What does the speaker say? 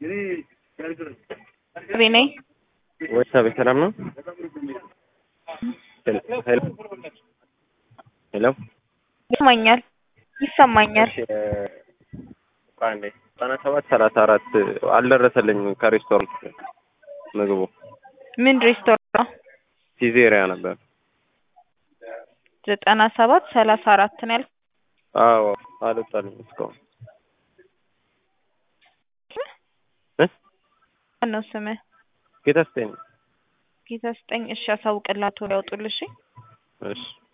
Vinay. What's up, ሰላም ነው? ሄሎ ይሰማኛል። አንዴ 9734 አልደረሰልኝም ከሬስቶራንት ምግቡ ምን ሬስቶራንት? ሲዜሪያ ነበር። 9734 ነው ያልኩት። አዎ አልወጣልኝም እስካሁን። ነው ስምህ? ጌታስጠኝ። ጌታስጠኝ። እሺ አሳውቅላችሁ ያውጡልሽ። እሺ